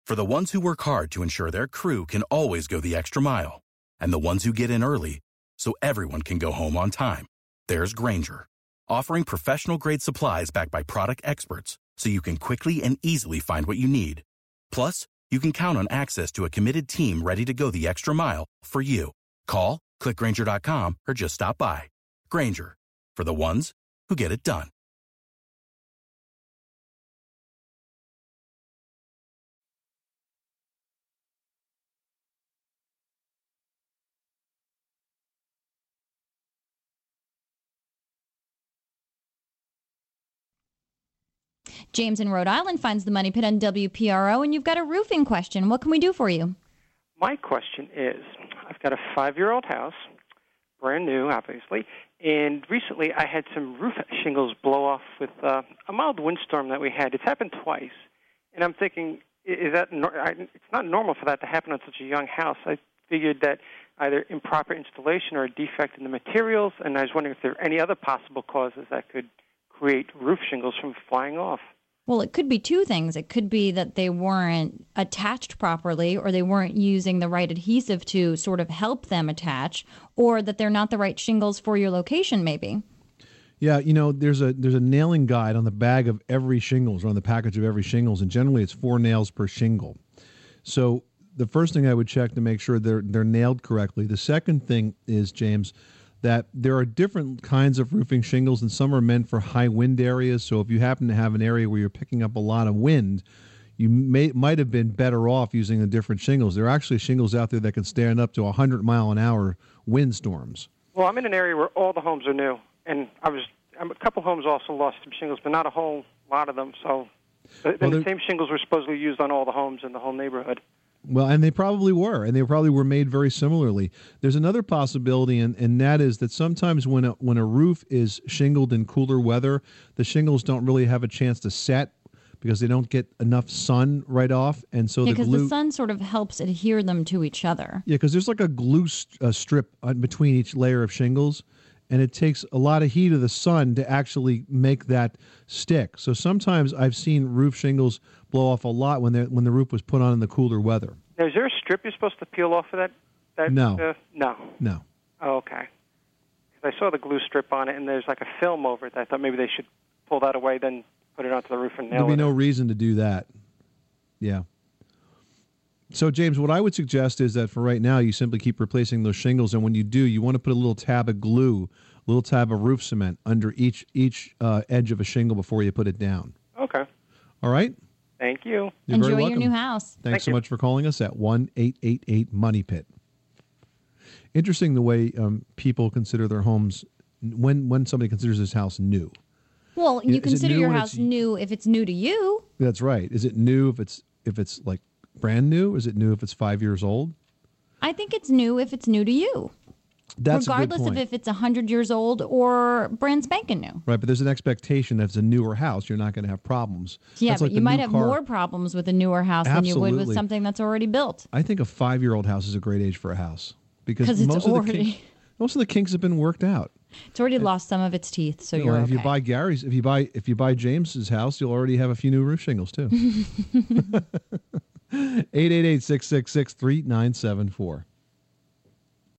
For the ones who work hard to ensure their crew can always go the extra mile, and the ones who get in early so everyone can go home on time, there's Grainger, offering professional-grade supplies backed by product experts so you can quickly and easily find what you need. Plus, you can count on access to a committed team ready to go the extra mile for you. Call, click Grainger.com, or just stop by. Grainger, for the ones who get it done. James in Rhode Island finds the Money Pit on WPRO, and you've got a roofing question. What can we do for you? My question is, I've got a 5-year-old house, brand new, obviously, and recently I had some roof shingles blow off with a mild windstorm that we had. It's happened twice, and I'm thinking, it's not normal for that to happen on such a young house. I figured that either improper installation or a defect in the materials, and I was wondering if there are any other possible causes that could create roof shingles from flying off. Well, it could be two things. It could be that they weren't attached properly, or they weren't using the right adhesive to sort of help them attach, or that they're not the right shingles for your location, maybe. Yeah, there's a nailing guide on the bag of every shingles, or on the package of every shingles, and generally it's 4 nails per shingle. So the first thing I would check to make sure they're nailed correctly. The second thing is, James, that there are different kinds of roofing shingles, and some are meant for high wind areas. So if you happen to have an area where you're picking up a lot of wind, you might have been better off using the different shingles. There are actually shingles out there that can stand up to 100-mile-an-hour windstorms. Well, I'm in an area where all the homes are new, and a couple homes also lost some shingles, but not a whole lot of them. So the same shingles were supposedly used on all the homes in the whole neighborhood. Well, and they probably were, and they probably were made very similarly. There's another possibility, and that is that sometimes when a roof is shingled in cooler weather, the shingles don't really have a chance to set because they don't get enough sun right off, and so because the sun sort of helps adhere them to each other. Yeah, because there's like a glue strip between each layer of shingles, and it takes a lot of heat of the sun to actually make that stick. So sometimes I've seen roof shingles blow off a lot when the roof was put on in the cooler weather. Now, is there a strip you're supposed to peel off of that? No. No. Oh, okay. Because I saw the glue strip on it, and there's like a film over it. I thought maybe they should pull that away, then put it onto the roof and nail it. There'd be no reason to do that. Yeah. So, James, what I would suggest is that for right now, you simply keep replacing those shingles, and when you do, you want to put a little tab of glue, a little tab of roof cement under each edge of a shingle before you put it down. Okay. All right? Thank you. You're Enjoy very welcome. your new house. Thanks so much for calling us at 1-888-MONEY-PIT. Interesting the way people consider their homes when somebody considers this house new. Well, you consider your house new if it's new to you. That's right. Is it new if it's like brand new? Is it new if it's 5 years old? I think it's new if it's new to you. That's regardless a good point. of if it's 100 years old or brand spanking new. Right, but there's an expectation that if it's a newer house, you're not going to have problems. Yeah, that's but like you might have more problems with a newer house than you would with something that's already built. I think a 5-year-old house is a great age for a house because it's already most of the kinks have been worked out. It's already lost some of its teeth, so you're okay. If you buy James's house, you'll already have a few new roof shingles too. 888-666-3974.